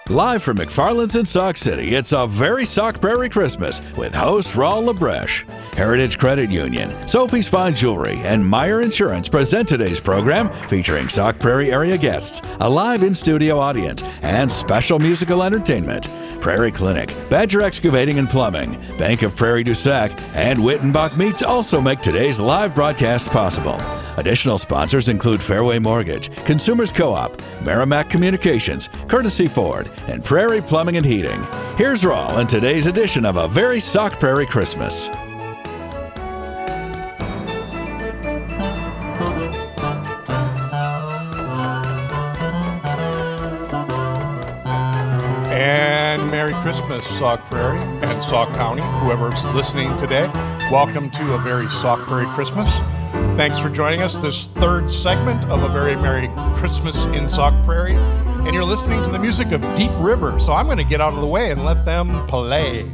Live from McFarland's in Sauk City, it's a very Sauk Prairie Christmas with host Raul LaBreche. Heritage Credit Union, Sophie's Fine Jewelry, and Meyer Insurance present today's program featuring Sauk Prairie area guests, a live in-studio audience, and special musical entertainment. Prairie Clinic, Badger Excavating and Plumbing, Bank of Prairie du Sac, and Wittenbach Meats also make today's live broadcast possible. Additional sponsors include Fairway Mortgage, Consumers Co-op, Merrimack Communications, Courtesy Ford, and Prairie Plumbing and Heating. Here's Raul in today's edition of A Very Sauk Prairie Christmas. And Merry Christmas, Sauk Prairie and Sauk County, whoever's listening today. Welcome to A Very Sauk Prairie Christmas. Thanks for joining us this third segment of A Very Merry Christmas in Sauk Prairie. And you're listening to the music of Deep River, so I'm going to get out of the way and let them play.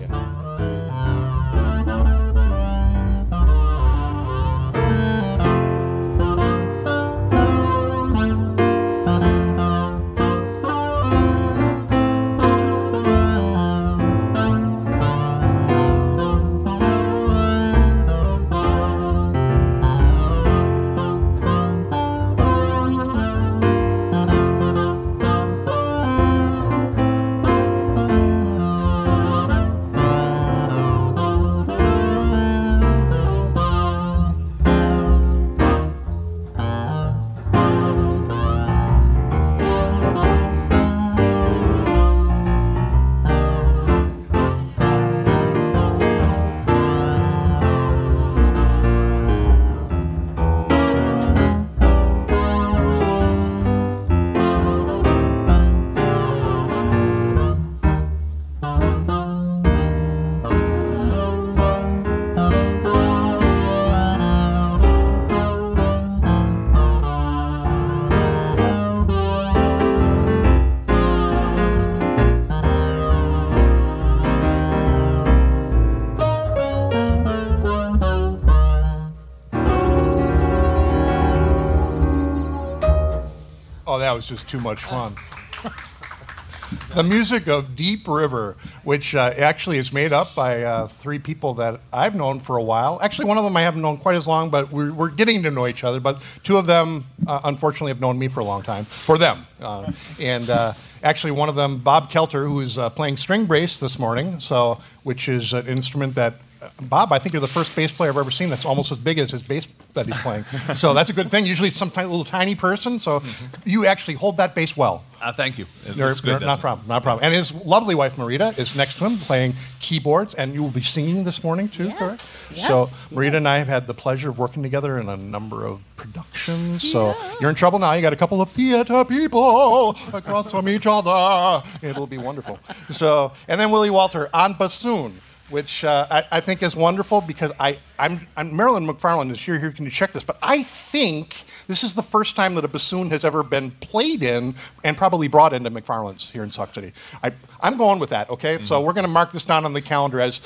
That was just too much fun. The music of Deep River, which actually is made up by three people that I've known for a while. Actually, one of them I haven't known quite as long, but we're getting to know each other. But two of them, unfortunately, have known me for a long time. For them. Actually, one of them, Bob Kelter, who is playing string bass this morning, which is an instrument that Bob, I think you're the first bass player I've ever seen that's almost as big as his bass that he's playing. So that's a good thing. Usually some little tiny person. So you actually hold that bass well. Thank you. It's good. Not a problem. And his lovely wife, Marita, is next to him playing keyboards. And you will be singing this morning, too, yes. correct? Yes. So Marita and I have had the pleasure of working together in a number of productions. Yeah. So you're in trouble now. You got a couple of theater people across from each other. It'll be wonderful. So, and then Willie Walter on bassoon, which I think is wonderful because I'm Marilyn McFarland is here. Can you check this? But I think this is the first time that a bassoon has ever been played in and probably brought into McFarland's here in Sauk City. I'm going with that, okay? Mm-hmm. So we're going to mark this down on the calendar as,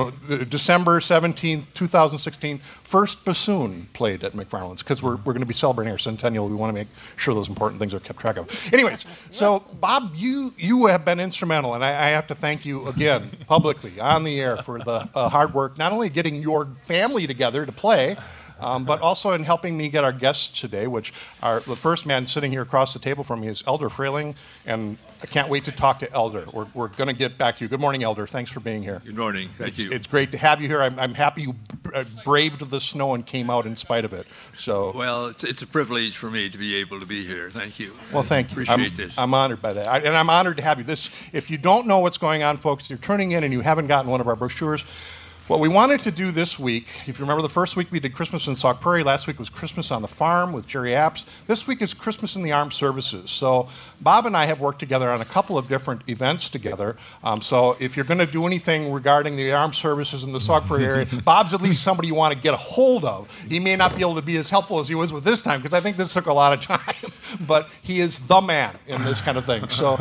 December 17th, 2016, first bassoon played at McFarland's because we're going to be celebrating our centennial. We want to make sure those important things are kept track of. Anyways, so Bob, you have been instrumental, and I have to thank you again publicly on the air for the hard work, not only getting your family together to play, but also in helping me get our guests today, which are the first man sitting here across the table from me is Elder Frayling, and I can't wait to talk to Elder. We're going to get back to you. Good morning, Elder. Thanks for being here. Good morning. Thank you. It's great to have you here. I'm happy you braved the snow and came out in spite of it. So well, it's a privilege for me to be able to be here. Thank you. Well, thank you. Appreciate this. I'm honored by that, and I'm honored to have you. If you don't know what's going on, folks, you're turning in and you haven't gotten one of our brochures. What we wanted to do this week, if you remember the first week we did Christmas in Sauk Prairie, last week was Christmas on the Farm with Jerry Apps. This week is Christmas in the Armed Services. So Bob and I have worked together on a couple of different events together. So if you're going to do anything regarding the armed services in the Sauk Prairie area, Bob's at least somebody you want to get a hold of. He may not be able to be as helpful as he was with this time, because I think this took a lot of time, but he is the man in this kind of thing. So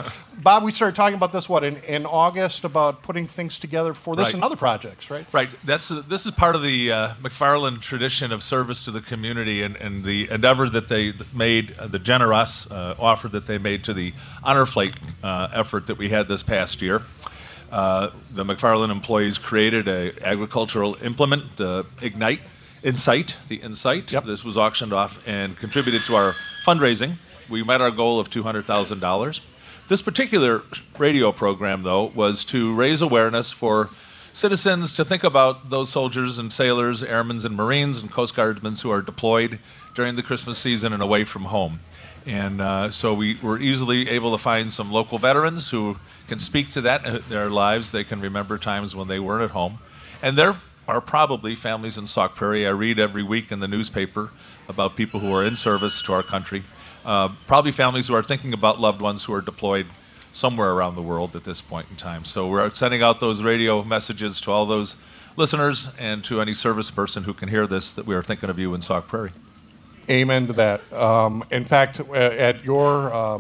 Bob, we started talking about this, in August, about putting things together for this and other projects, right? Right. This is part of the McFarland tradition of service to the community and the endeavor that they made, the generous offer that they made to the Honor Flight effort that we had this past year. The McFarland employees created an agricultural implement, the Insight. Yep. This was auctioned off and contributed to our fundraising. We met our goal of $200,000. This particular radio program, though, was to raise awareness for citizens to think about those soldiers and sailors, airmen and Marines and Coast Guardsmen who are deployed during the Christmas season and away from home. And so we were easily able to find some local veterans who can speak to that in their lives. They can remember times when they weren't at home. And there are probably families in Sauk Prairie. I read every week in the newspaper about people who are in service to our country. Probably families who are thinking about loved ones who are deployed somewhere around the world at this point in time. So we're sending out those radio messages to all those listeners and to any service person who can hear this that we are thinking of you in Sauk Prairie. Amen to that. In fact, at your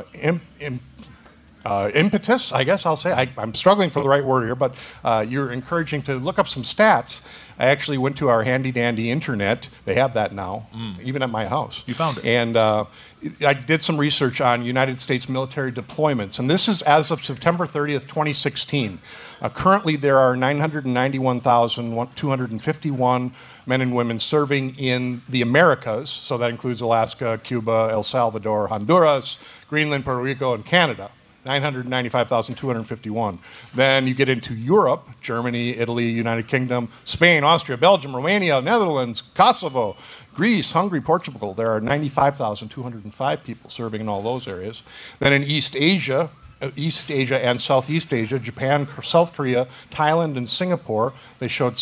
impetus, I guess I'll say, I'm struggling for the right word here, but you're encouraging to look up some stats. I actually went to our handy-dandy internet. They have that now, even at my house. You found it. And I did some research on United States military deployments, and this is as of September 30th, 2016. Currently, there are 991,251 men and women serving in the Americas, so that includes Alaska, Cuba, El Salvador, Honduras, Greenland, Puerto Rico, and Canada. 995,251. Then you get into Europe, Germany, Italy, United Kingdom, Spain, Austria, Belgium, Romania, Netherlands, Kosovo, Greece, Hungary, Portugal. There are 95,205 people serving in all those areas. Then in East Asia and Southeast Asia, Japan, South Korea, Thailand, and Singapore, they showed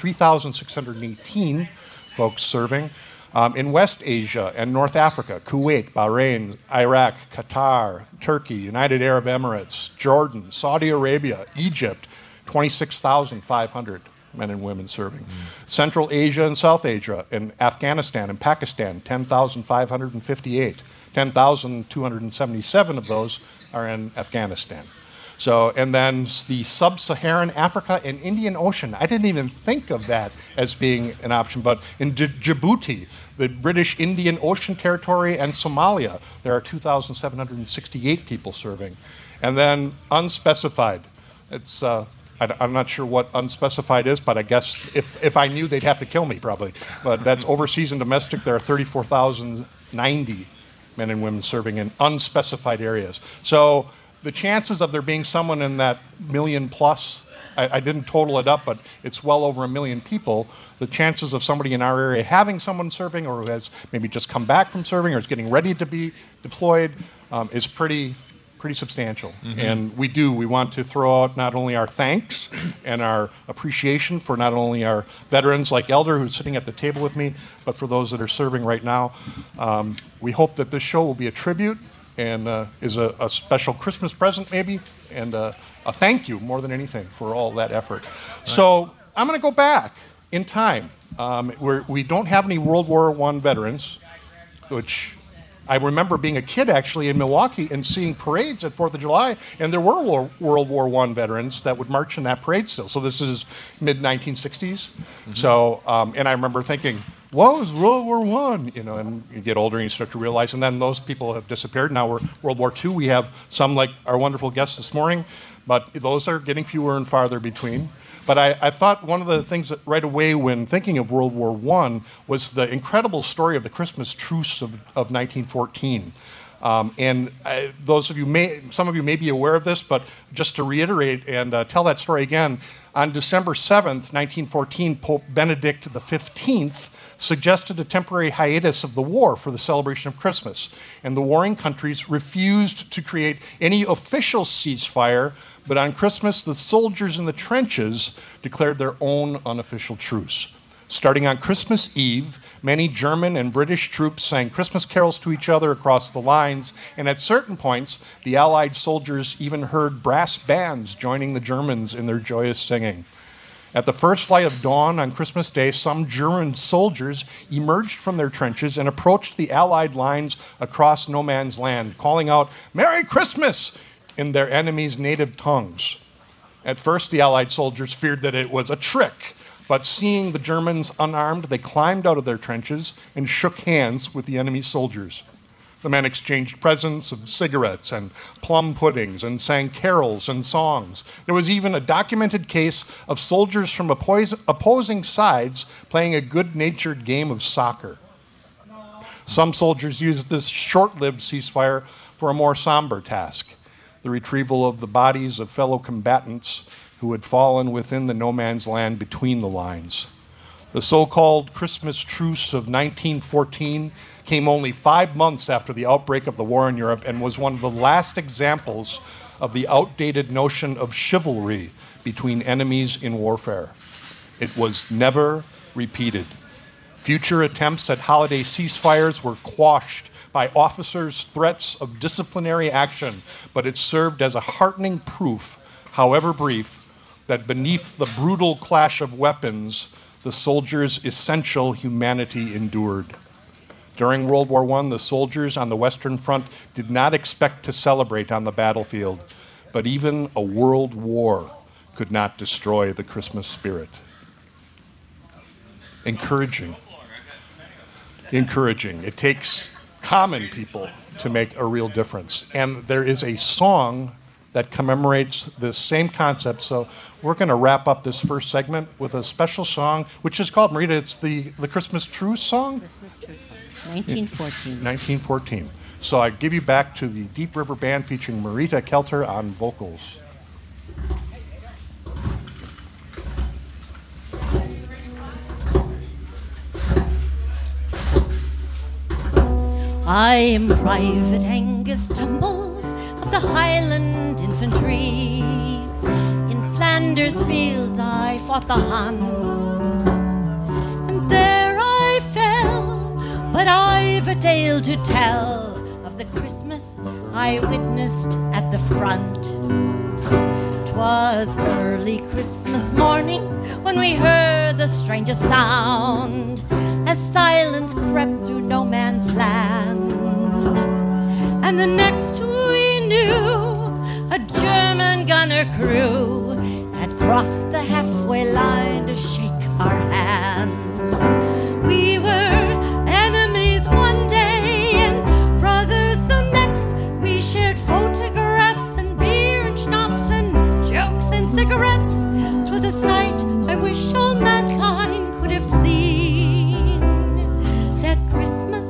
63,618 folks serving. In West Asia and North Africa, Kuwait, Bahrain, Iraq, Qatar, Turkey, United Arab Emirates, Jordan, Saudi Arabia, Egypt, 26,500 men and women serving. Central Asia and South Asia, and Afghanistan and Pakistan, 10,558. 10,277 of those are in Afghanistan. So, and then the sub-Saharan Africa and Indian Ocean. I didn't even think of that as being an option, but in Djibouti, the British Indian Ocean Territory, and Somalia, there are 2,768 people serving. And then unspecified. It's, I'm not sure what unspecified is, but I guess if I knew, they'd have to kill me probably. But that's overseas and domestic. There are 34,090 men and women serving in unspecified areas. So the chances of there being someone in that million plus, I didn't total it up, but it's well over 1 million people. The chances of somebody in our area having someone serving, or who has maybe just come back from serving, or is getting ready to be deployed, is pretty substantial. And we want to throw out not only our thanks and our appreciation for not only our veterans like Elder, who's sitting at the table with me, but for those that are serving right now. We hope that this show will be a tribute and is a special Christmas present maybe, and a thank you more than anything for all that effort. Right. So I'm going to go back in time. We don't have any World War I veterans, which I remember being a kid actually in Milwaukee and seeing parades at 4th of July, and there were World War I veterans that would march in that parade still. So this is mid-1960s. So, and I remember thinking, what was World War I? You know, and you get older and you start to realize, and then those people have disappeared. Now we're World War II. We have some like our wonderful guest this morning, but those are getting fewer and farther between. But I thought one of the things that right away when thinking of World War I was the incredible story of the Christmas truce of 1914. Those of you some of you may be aware of this, but just to reiterate and tell that story again, on December 7th, 1914, Pope Benedict XV suggested a temporary hiatus of the war for the celebration of Christmas. And the warring countries refused to create any official ceasefire, but on Christmas, the soldiers in the trenches declared their own unofficial truce. Starting on Christmas Eve, many German and British troops sang Christmas carols to each other across the lines, and at certain points, the Allied soldiers even heard brass bands joining the Germans in their joyous singing. At the first light of dawn on Christmas Day, some German soldiers emerged from their trenches and approached the Allied lines across no man's land, calling out, "Merry Christmas!" in their enemies' native tongues. At first, the Allied soldiers feared that it was a trick, but seeing the Germans unarmed, they climbed out of their trenches and shook hands with the enemy soldiers. The men exchanged presents of cigarettes and plum puddings and sang carols and songs. There was even a documented case of soldiers from opposing sides playing a good-natured game of soccer. Some soldiers used this short-lived ceasefire for a more somber task, the retrieval of the bodies of fellow combatants who had fallen within the no man's land between the lines. The so-called Christmas truce of 1914 came only 5 months after the outbreak of the war in Europe and was one of the last examples of the outdated notion of chivalry between enemies in warfare. It was never repeated. Future attempts at holiday ceasefires were quashed by officers' threats of disciplinary action, but it served as a heartening proof, however brief, that beneath the brutal clash of weapons, the soldiers' essential humanity endured. During World War I, the soldiers on the Western Front did not expect to celebrate on the battlefield, but even a world war could not destroy the Christmas spirit. Encouraging. It takes common people to make a real difference. And there is a song that commemorates this same concept. So we're going to wrap up this first segment with a special song, which is called, Marita, it's the Christmas Truce song? Christmas Truce song, 1914. 1914. So I give you back to the Deep River Band featuring Marita Kelter on vocals. I am Private Angus Tumble of the Highland Infantry. In Flanders fields I fought the Hun, and there I fell, but I've a tale to tell of the Christmas I witnessed at the front. 'Twas early Christmas morning when we heard the strangest sound, as silence crept through no man's land. And the next we knew, a German gunner crew had crossed the halfway line to shake our hands. We were enemies one day and brothers the next. We shared photographs and beer and schnapps and jokes and cigarettes. 'Twas a sight I wish all mankind could have seen. That Christmas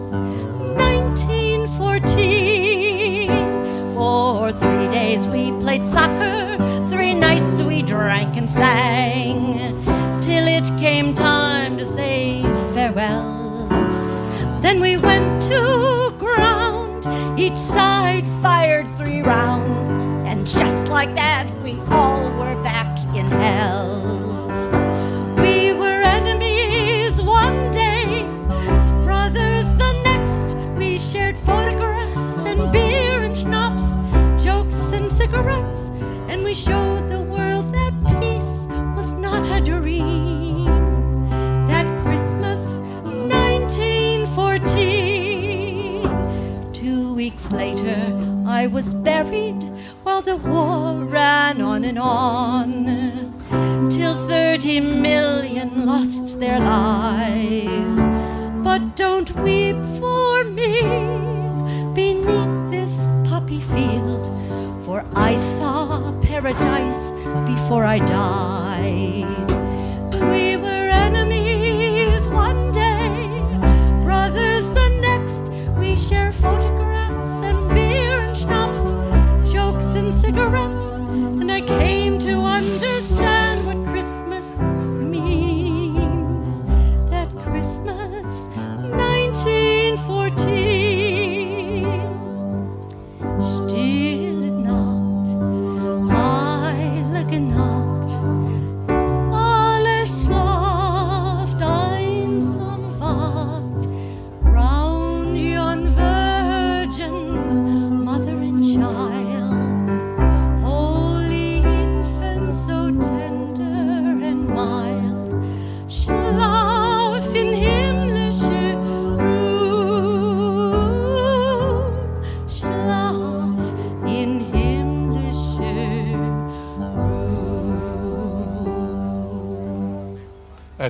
1914. For 3 days we played soccer, 3 nights we drank and sang, till it came time to say farewell. Then we went to ground, each side fired 3 rounds, and just like that we all were back in hell. We were enemies one day, brothers the next. We shared photographs and beer and schnapps, jokes and cigarettes, and we showed the world that peace was not a dream. That Christmas 1914. 2 weeks later I was buried while the war ran on and on, till 30 million lost their lives. But don't weep for me beneath this poppy field, for I saw paradise before I died. We were enemies one day, brothers the next. We share photographs and beer and schnapps, jokes and cigarettes, and I came to understand what Christmas means. That Christmas 1914.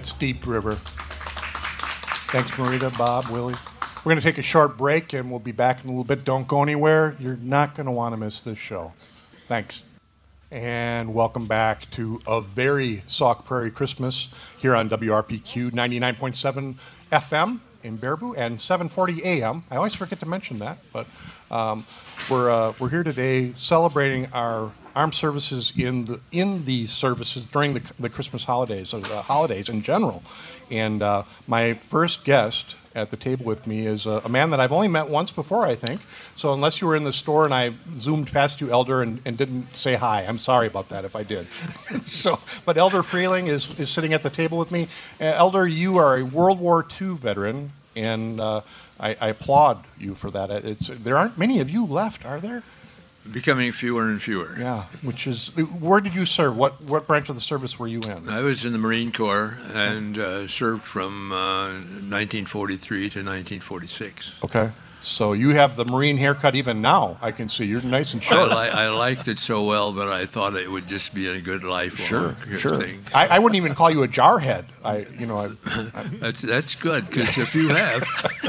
that steep river. Thanks, Marita, Bob, Willie. We're going to take a short break, and we'll be back in a little bit. Don't go anywhere. You're not going to want to miss this show. Thanks. And welcome back to a very Sauk Prairie Christmas here on WRPQ 99.7 FM in Baraboo and 740 AM. I always forget to mention that, but we're here today celebrating our armed services in the services during the Christmas holidays, or the holidays in general. And my first guest at the table with me is a man that I've only met once before, I think. So unless you were in the store and I zoomed past you, Elder, and didn't say hi, I'm sorry about that if I did. But Elder Freeling is sitting at the table with me. Elder, you are a World War II veteran, and I applaud you for that. There aren't many of you left, are there? Becoming fewer and fewer. Yeah, which is, where did you serve? What branch of the service were you in? I was in the Marine Corps and served from 1943 to 1946. Okay. So you have the Marine haircut even now, I can see. You're nice and short. I liked it so well that I thought it would just be a good lifelong thing. So. I wouldn't even call you a jarhead. That's good, because if you have...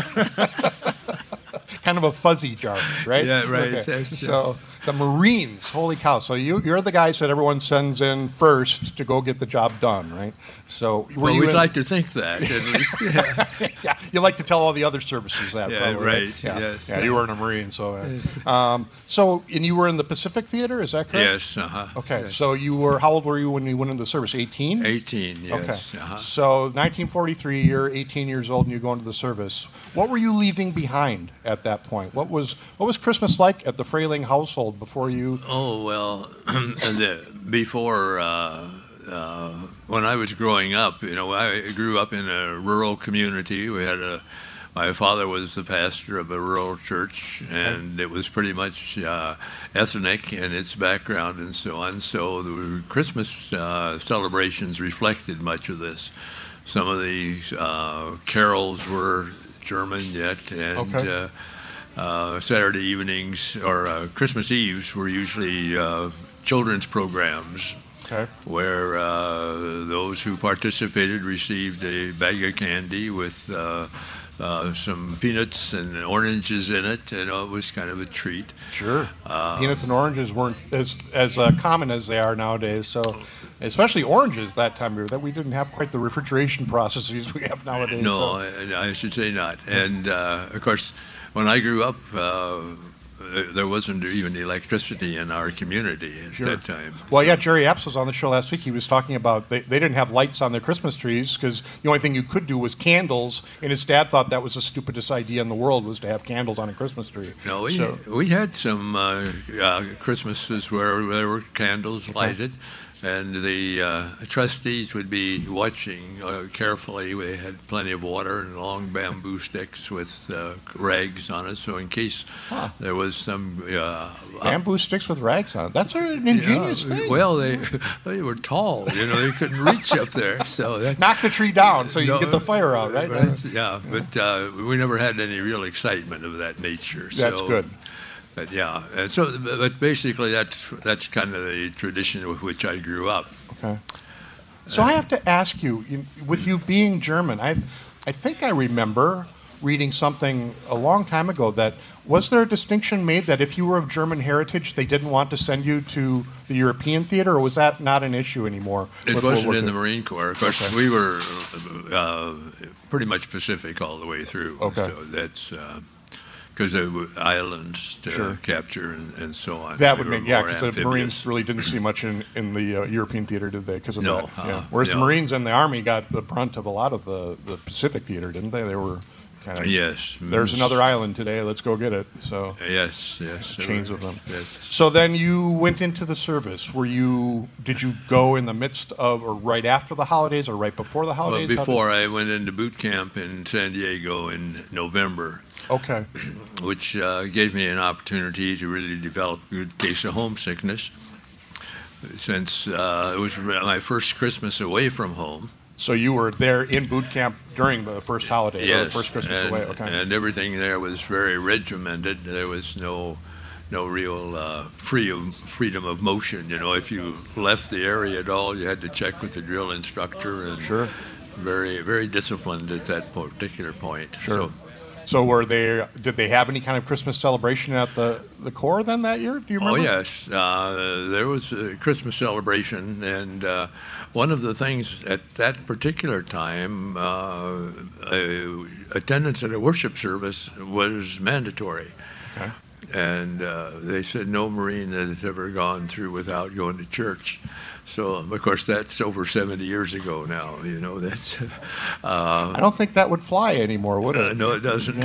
kind of a fuzzy jarhead, right? Yeah, right. Okay. So the Marines, holy cow. So you're the guys that everyone sends in first to go get the job done, right? So we'd like to think that, at least. Yeah. Yeah, you like to tell all the other services that. Yeah, probably, right. Yeah. Yes. Yeah, you were in a Marine, so. And you were in the Pacific Theater, is that correct? Yes. Okay. Yes. So how old were you when you went into the service? 18? 18. Yes. Okay. So 1943, you're 18 years old and you go into the service. What were you leaving behind at that point? What was Christmas like at the Frayling household before you? Oh well, before. When I was growing up, I grew up in a rural community. My father was the pastor of a rural church, and it was pretty much ethnic in its background and so on. So the Christmas celebrations reflected much of this. Some of the carols were German yet, and Saturday evenings or Christmas Eves were usually children's programs. Okay. Where those who participated received a bag of candy with some peanuts and oranges in it, and it was kind of a treat. Sure. Peanuts and oranges weren't as common as they are nowadays. So, especially oranges that time of year, that we didn't have quite the refrigeration processes we have nowadays. No, I should say not. And of course, when I grew up. There wasn't even electricity in our community at that time. Well, yeah, Jerry Apps was on the show last week. He was talking about they didn't have lights on their Christmas trees because the only thing you could do was candles, and his dad thought that was the stupidest idea in the world was to have candles on a Christmas tree. No, we had some Christmases where there were candles lighted. And the trustees would be watching carefully. We had plenty of water and long bamboo sticks with rags on it, so in case there was some... bamboo sticks with rags on it? That's an ingenious thing. Well, they were tall. They couldn't reach up there. So knock the tree down so you can get the fire out, right? But we never had any real excitement of that nature. That's good. But and so, but basically that's kind of the tradition with which I grew up. Okay. So I have to ask you, with you being German, I think I remember reading something a long time ago that was there a distinction made that if you were of German heritage, they didn't want to send you to the European theater, or was that not an issue anymore? It wasn't in the Marine Corps. Of course, we were pretty much Pacific all the way through. Okay. So that's. Because there were islands to capture and so on. That would make, because the Marines really didn't see much in the European theater, did they? Because of that. Yeah. Whereas the Marines and the Army got the brunt of a lot of the Pacific theater, didn't they? They were kind of. Yes. There's another island today. Let's go get it. So. Yes. Chains of them. Yes. So then you went into the service. Did you go in the midst of, or right after the holidays, or right before the holidays? Well, before I went into boot camp in San Diego in November. Okay. Which gave me an opportunity to really develop a good case of homesickness, since it was my first Christmas away from home. So you were there in boot camp during the first holiday, yes, or the first Christmas away. Okay. And everything there was very regimented. There was no real freedom of motion. If you left the area at all, you had to check with the drill instructor and. Sure. very, very disciplined at that particular point. Sure. So did they have any kind of Christmas celebration at the Corps then that year? Do you remember? Oh, yes. There was a Christmas celebration, and one of the things at that particular time, attendance at a worship service was mandatory. Okay. And they said no Marine has ever gone through without going to church. So, of course, that's over 70 years ago now. You know, that's. I don't think that would fly anymore, would it? No, it doesn't.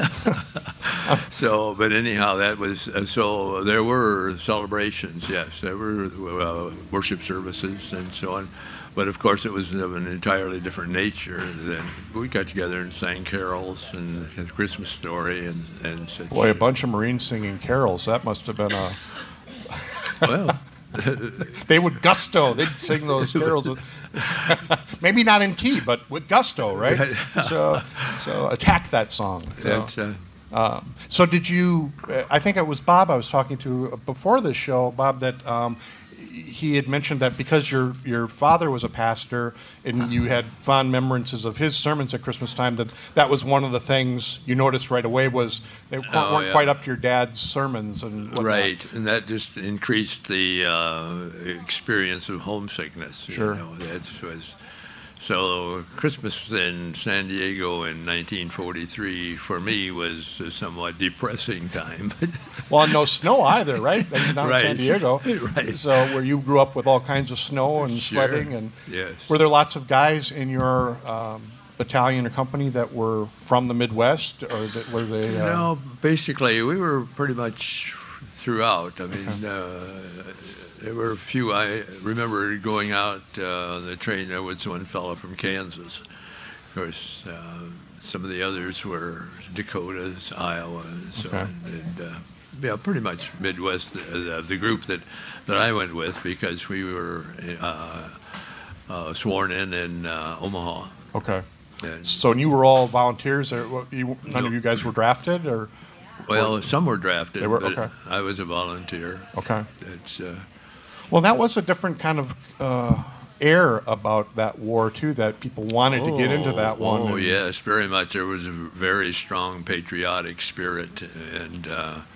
So, but anyhow, that was so. There were celebrations, yes. There were worship services and so on. But of course, it was of an entirely different nature. Than we got together and sang carols and had a Christmas story and such. Boy, a bunch of Marines singing carols. That must have been a. Well. They would gusto. They'd sing those carols with, maybe not in key, but with gusto, right? So attack that song. So did you? I think it was Bob I was talking to before this show, Bob, that he had mentioned that because your father was a pastor and you had fond remembrances of his sermons at Christmas time, that was one of the things you noticed right away was they weren't quite up to your dad's sermons and whatnot. Right, and that just increased the experience of homesickness. Sure. You know, that was. So Christmas in San Diego in 1943 for me was a somewhat depressing time. Well, no snow either, right? Down Right. in San Diego. Right. So where you grew up with all kinds of snow and Sure. sledding. And Yes. were there lots of guys in your battalion or company that were from the Midwest? Or were they... No, basically we were pretty much throughout. I mean, there were a few. I remember going out on the train. There was one fellow from Kansas. Of course, some of the others were Dakotas, Iowa, and so on. And yeah, pretty much Midwest of the group that I went with because we were sworn in Omaha. Okay. And, So you were all volunteers? Or none of you guys were drafted? Or well, some were drafted, They were? but Okay. I was a volunteer. Okay. It's Well, that was a different kind of air about that war, too, that people wanted to get into that one. Oh, and- yes, very much. There was a very strong patriotic spirit, and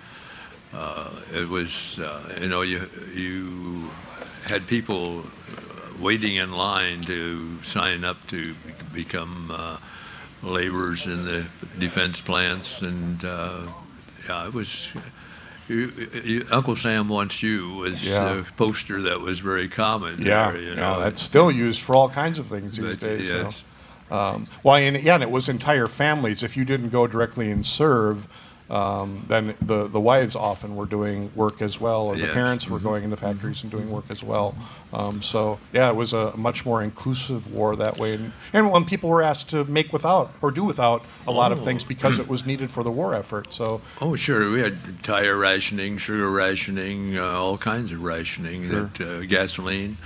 it was, you had people waiting in line to sign up to become laborers in the defense plants, and it was. Uncle Sam Wants You was a poster that was very common. Yeah, there, you know. that's still used for all kinds of things these But, days. yes. And it was entire families. If you didn't go directly and serve, then the wives often were doing work as well, or the Yes. parents were going into factories and doing work as well. It was a much more inclusive war that way. And when people were asked to make without or do without a lot of things because it was needed for the war effort. So Oh, sure. We had tire rationing, sugar rationing, all kinds of rationing, gasoline.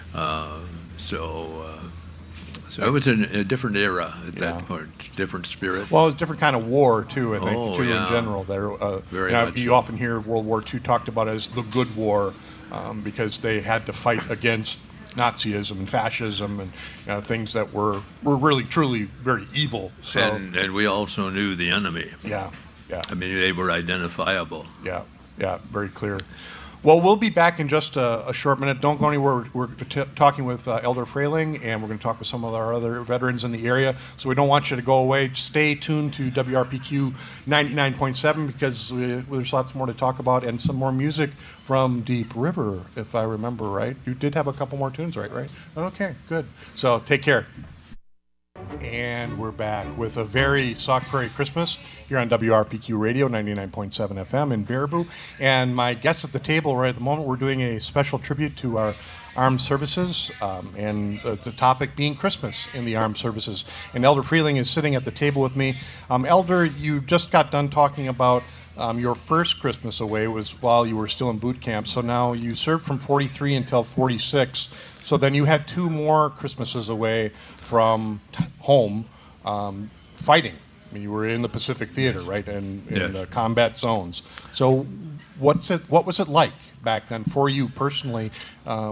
So it was a different era at that point, different spirit. Well, it was a different kind of war, too, I think, Oh, in yeah. general. Very much you so. often hear World War II talked about as the good war because they had to fight against Nazism and fascism and things that were really, truly very evil. So, And we also knew the enemy. yeah. I mean, they were identifiable. Yeah, very clear. Well, we'll be back in just a short minute. Don't go anywhere. We're talking with Elder Frayling, and we're going to talk with some of our other veterans in the area. So we don't want you to go away. Stay tuned to WRPQ 99.7 because there's lots more to talk about and some more music from Deep River, if I remember right. You did have a couple more tunes, right? Okay, good. So take care. And we're back with a very Sauk Prairie Christmas here on WRPQ Radio 99.7 FM in Baraboo. And my guests at the table right at the moment, we're doing a special tribute to our armed services, and the topic being Christmas in the armed services. And Elder Frayling is sitting at the table with me. Elder, you just got done talking about your first Christmas away was while you were still in boot camp. So now you served from 43 until 46. So then you had 2 more Christmases away from home fighting. I mean, you were in the Pacific Theater, right, and in combat zones. So what was it like back then for you personally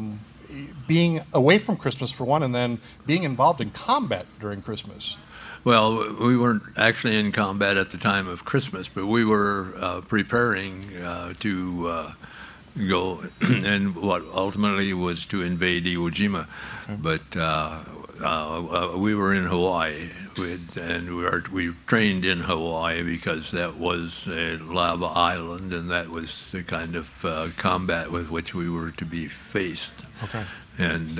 being away from Christmas for one, and then being involved in combat during Christmas. Well, we weren't actually in combat at the time of Christmas, but we were preparing to go, and what ultimately was to invade Iwo Jima. But we were in Hawaii, and we trained in Hawaii because that was a lava island, and that was the kind of combat with which we were to be faced. Okay. And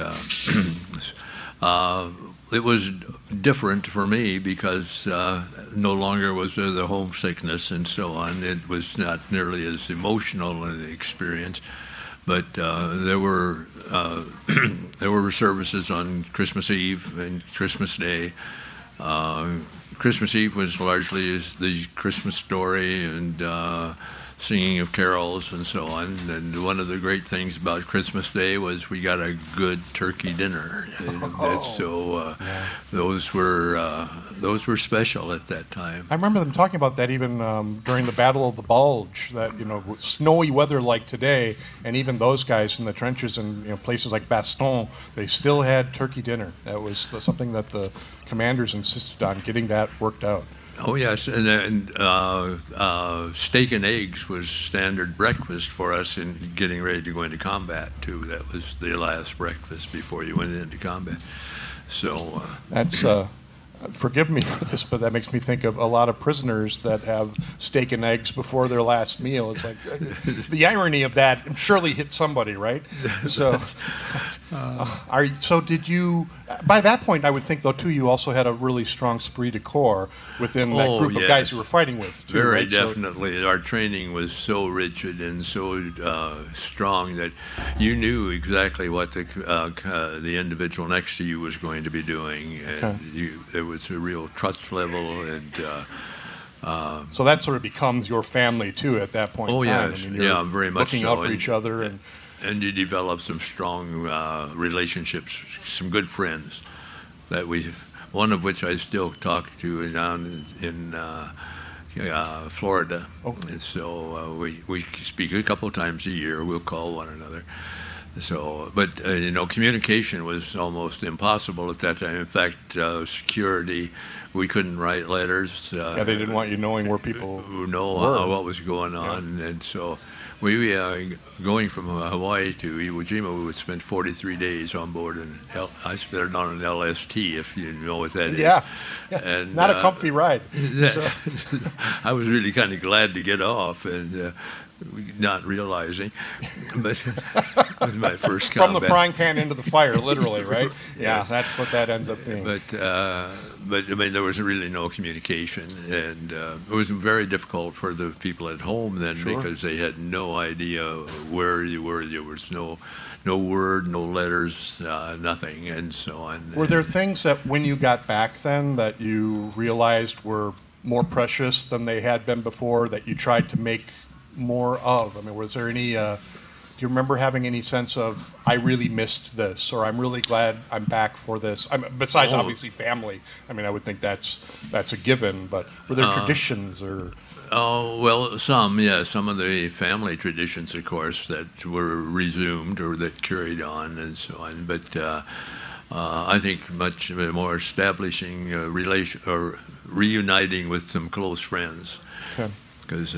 it was different for me because no longer was there the homesickness and so on. It was not nearly as emotional an experience, but there were services on Christmas Eve and Christmas Day. Christmas Eve was largely the Christmas story and singing of carols and so on. And one of the great things about Christmas Day was we got a good turkey dinner. Those were special at that time. I remember them talking about that even during the Battle of the Bulge, that, you know, with snowy weather like today, and even those guys in the trenches in, you know, places like Bastogne, they still had turkey dinner. That was something that the commanders insisted on, getting that worked out. Oh yes, and steak and eggs was standard breakfast for us in getting ready to go into combat too. That was the last breakfast before you went into combat. So that's forgive me for this, but that makes me think of a lot of prisoners that have steak and eggs before their last meal. It's like the irony of that surely hit somebody, right? So, so did you? By that point, I would think, though, too, you also had a really strong esprit de corps within that group of guys you were fighting with, too, Very right? definitely. Our training was so rigid and so strong that you knew exactly what the individual next to you was going to be doing. And there was a real trust level. And so that sort of becomes your family, too, at that point in time. Yes. I mean, you're very much looking so. out for each other. And you develop some strong relationships, some good friends one of which I still talk to down in Florida. Okay. And so we speak a couple times a year. We'll call one another. So, but communication was almost impossible at that time. In fact, security, we couldn't write letters. They didn't want you knowing where people know what was going on, and so we going from Hawaii to Iwo Jima, we would spend 43 days on board, and I spent it on an LST, if you know what that is. Yeah. And, not a comfy ride. I was really kind of glad to get off, and not realizing, but it was my first combat. From the frying pan into the fire, literally, right? Yeah, yes. That's what that ends up being. But I mean, there was really no communication, and it was very difficult for the people at home then because they had no idea where you were. There was no word, no letters, nothing, and so on. Were there things that when you got back then that you realized were more precious than they had been before, that you tried to make more of? I mean, was there any, do you remember having any sense of, I really missed this, or I'm really glad I'm back for this? Besides obviously family. I mean, I would think that's a given, but were there traditions or? Oh, well, some of the family traditions, of course, that were resumed or that carried on and so on. But I think much more establishing a relation or reuniting with some close friends. Okay. Because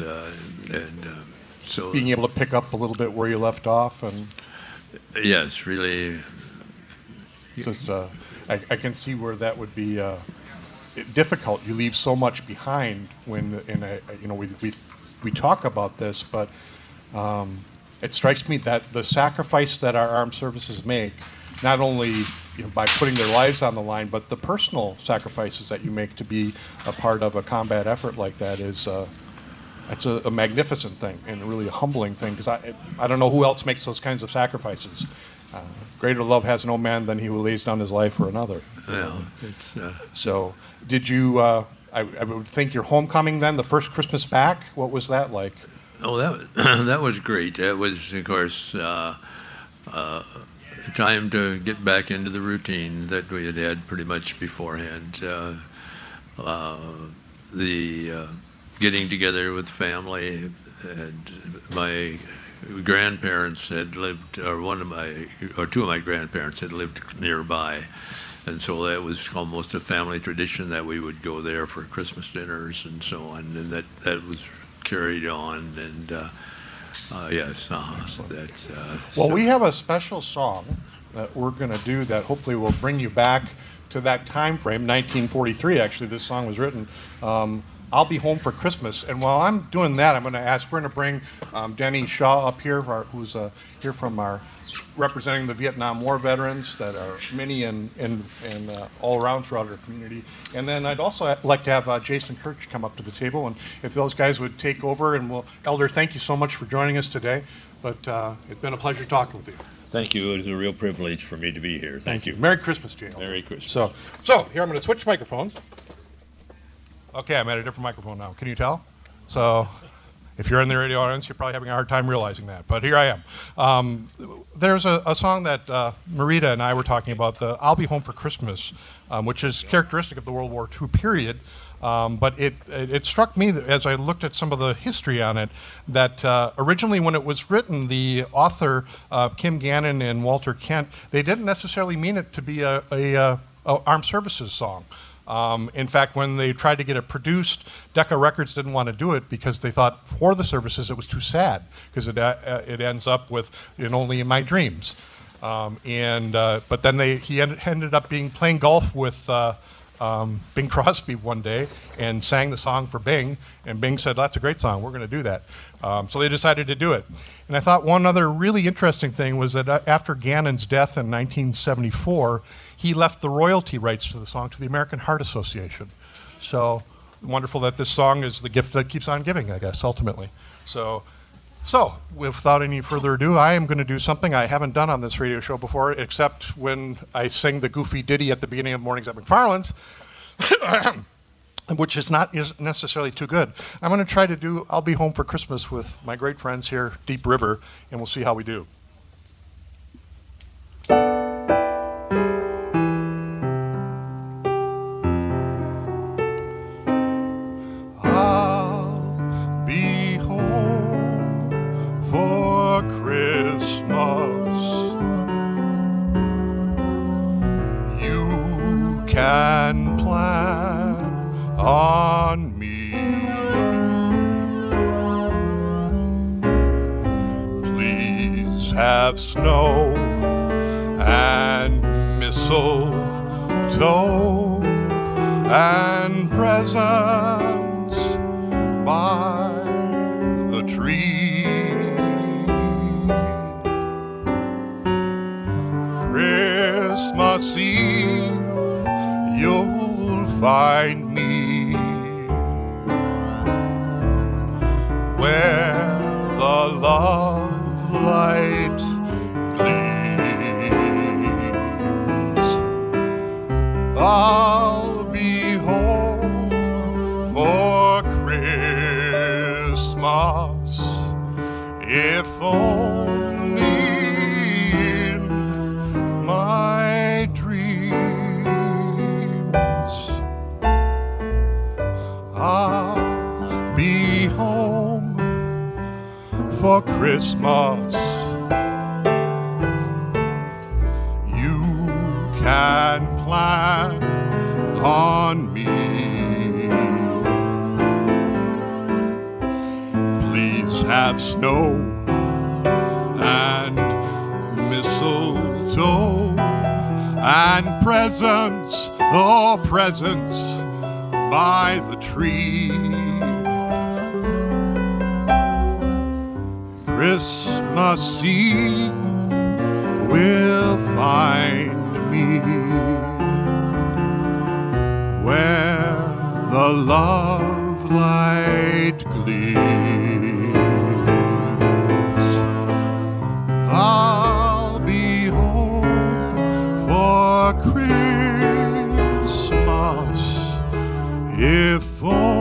so being able to pick up a little bit where you left off, and yes, really. Just I can see where that would be difficult. You leave so much behind when we talk about this, but it strikes me that the sacrifice that our armed services make, not only by putting their lives on the line, but the personal sacrifices that you make to be a part of a combat effort like that is. It's a magnificent thing and really a humbling thing, because I don't know who else makes those kinds of sacrifices. Greater love has no man than he who lays down his life for another. Yeah. So did you, I would think your homecoming then, the first Christmas back, what was that like? Oh, that was great. It was, of course, time to get back into the routine that we had had pretty much beforehand. Getting together with family, and my grandparents had lived, or two of my grandparents had lived nearby. And so that was almost a family tradition that we would go there for Christmas dinners and so on. And that was carried on. And yes, well, we have a special song that we're going to do that hopefully will bring you back to that time frame, 1943. Actually, this song was written. I'll Be Home for Christmas. And while I'm doing that, we're going to bring Denny Shaw up here, who's here from representing the Vietnam War veterans that are many and all around throughout our community. And then I'd also like to have Jason Kirch come up to the table, and if those guys would take over. And Elder, thank you so much for joining us today. But it's been a pleasure talking with you. Thank you. It was a real privilege for me to be here. Thank you. Merry Christmas to you. Merry Christmas. So here I'm going to switch microphones. Okay, I'm at a different microphone now. Can you tell? So if you're in the radio audience, you're probably having a hard time realizing that. But here I am. There's a song that Marita and I were talking about, the I'll Be Home for Christmas, which is characteristic of the World War II period. But it struck me that as I looked at some of the history on it, that originally when it was written, the author, Kim Gannon and Walter Kent, they didn't necessarily mean it to be a armed services song. In fact, when they tried to get it produced, Decca Records didn't want to do it because they thought for the services it was too sad, because it ends up with Only in My Dreams. But then he ended up playing golf with Bing Crosby one day and sang the song for Bing, and Bing said, "That's a great song, we're going to do that." So they decided to do it. And I thought one other really interesting thing was that after Gannon's death in 1974, he left the royalty rights to the song to the American Heart Association. So wonderful that this song is the gift that keeps on giving, I guess, ultimately. So without any further ado, I am going to do something I haven't done on this radio show before, except when I sing the goofy ditty at the beginning of Mornings at McFarland's, which is not necessarily too good. I'm going to try to do I'll Be Home for Christmas with my great friends here, Deep River, and we'll see how we do. Can plan on me. Please have snow and mistletoe and presents by the tree. Christmas Eve, you'll find me where the love light gleams. I'll be home for Christmas, if only in my dreams. I'll be home for Christmas. You can plan on me. Please have snow and mistletoe and presents, oh presents by the tree. Christmas Eve will find me where the love light gleams. I'll be home for Christmas, if only